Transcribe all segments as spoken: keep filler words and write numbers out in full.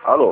Alô?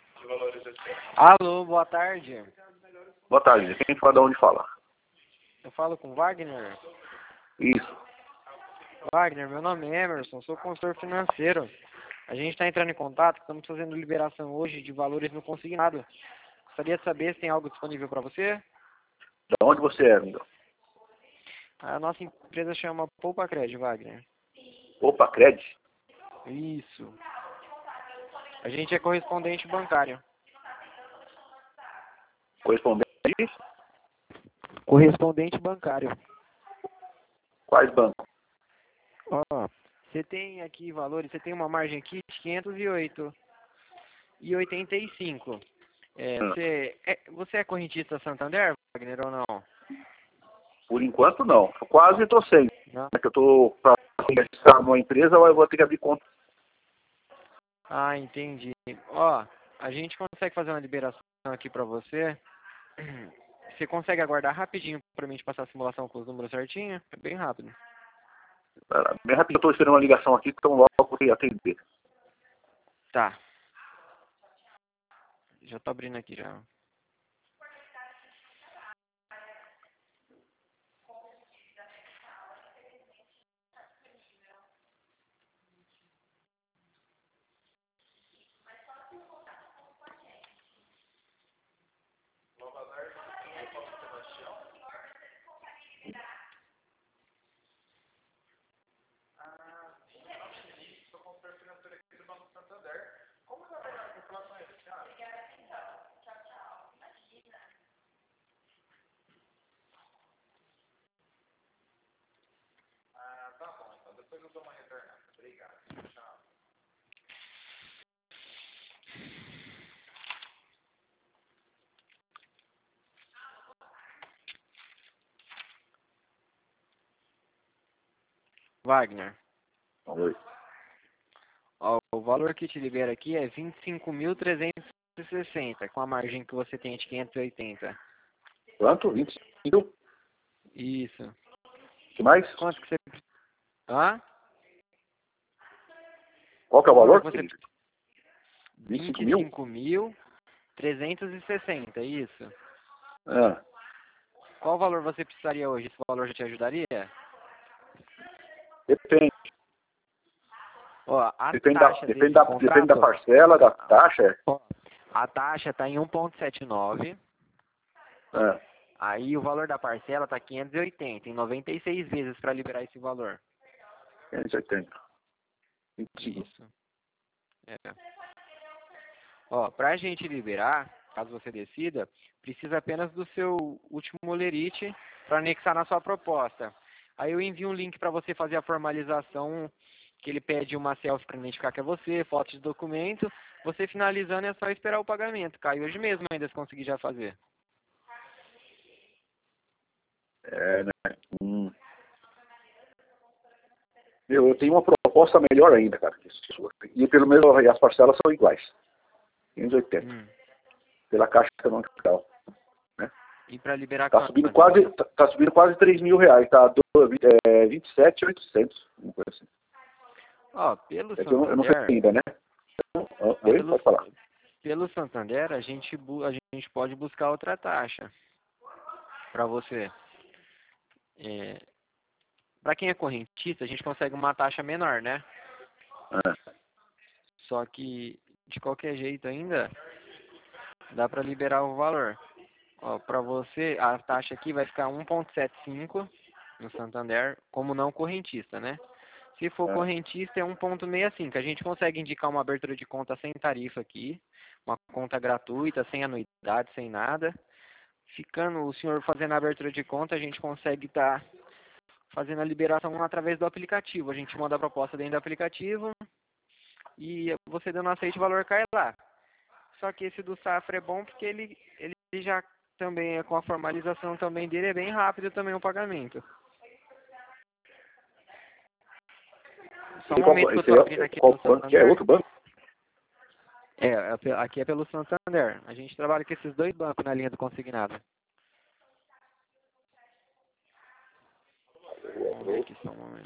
Alô, boa tarde. Boa tarde. Quem fala de onde fala? Eu falo com Wagner. Isso. Wagner, meu nome é Emerson, sou consultor financeiro. A gente está entrando em contato, estamos fazendo liberação hoje de valores no consignado. Gostaria de saber se tem algo disponível para você? De onde você é, amigo? A nossa empresa chama Poupa Cred, Wagner. Opa, Cred? Isso. A gente é correspondente bancário. Correspondente de Correspondente bancário. quais bancos? Ó, você tem aqui valores, você tem uma margem aqui de quinhentos e oito e oitenta e cinco. É, Hum. você, é, você é correntista Santander, Wagner, ou não? Por enquanto, não. Quase estou sem. Não? É que eu estou para começar numa empresa, eu vou ter que abrir conta. Ah, entendi. Ó, a gente consegue fazer uma liberação aqui para você. Você consegue aguardar rapidinho para mim te passar a simulação com os números certinho? É bem rápido. Pera, bem rápido, eu estou esperando uma ligação aqui, então logo eu vou atender. Tá. Já tô abrindo aqui já. Wagner, Oi. ó, o valor que te libera aqui é vinte e cinco mil trezentos e sessenta, com a margem que você tem de quinhentos e oitenta. Quanto? vinte e cinco? Isso. Que mais? Quanto que você... Hã? Qual que é o Qual valor? que você... vinte e cinco vinte e mil? cinco mil trezentos e sessenta, isso. Ah, Qual valor você precisaria hoje? Esse valor já te ajudaria? depende. Ó, a Depende da, taxa depende, desse da, contrato... depende da parcela, da taxa. Ó, a taxa está em um vírgula setenta e nove. Ah, Aí o valor da parcela está quinhentos e oitenta, em noventa e seis vezes para liberar esse valor. quinhentos e oitenta. vinte e cinco. Isso. É. Ó, para a gente liberar, caso você decida, precisa apenas do seu último olerite para anexar na sua proposta. Aí eu envio um link para você fazer a formalização, que ele pede uma selfie para identificar que é você, foto de documento. Você finalizando é só esperar o pagamento. Cai hoje mesmo ainda se conseguir já fazer. É, né? Hum. Meu, eu tenho uma proposta melhor ainda, cara. que sua. E pelo menos as parcelas são iguais. quinhentos e oitenta. Hum. Pela Caixa Econômica. Né? E para liberar Tá quanto? subindo quase, tá, tá subindo quase três mil reais. Tá do, é, vinte e sete mil e oitocentos. Uma coisa assim. Ó, pelo É que eu, não- eu não sei Santander... ainda, né? Então, ah, oi? Pelo, Pode falar. pelo Santander, a gente, bu- a gente pode buscar outra taxa para você. É, para quem é correntista, a gente consegue uma taxa menor, né? Ah, Só que, de qualquer jeito ainda, dá para liberar o valor. Ó, para você, a taxa aqui vai ficar um vírgula setenta e cinco no Santander, como não correntista, né? Se for ah. correntista, é um vírgula sessenta e cinco. A gente consegue indicar uma abertura de conta sem tarifa aqui, uma conta gratuita, sem anuidade, sem nada. Ficando o senhor fazendo a abertura de conta, a gente consegue estar fazendo a liberação através do aplicativo. A gente manda a proposta dentro do aplicativo e você dando aceite, o valor cai lá. Só que esse do Safra é bom porque ele, ele já também, é com a formalização também dele, é bem rápido também o pagamento. Só um E qual, momento que eu esse estou abrindo é, aqui qual no banco que é? Santander. Outro banco? É, é pe- aqui é pelo Santander. A gente trabalha com esses dois bancos na linha do consignado. Vamos ver aqui só um momento.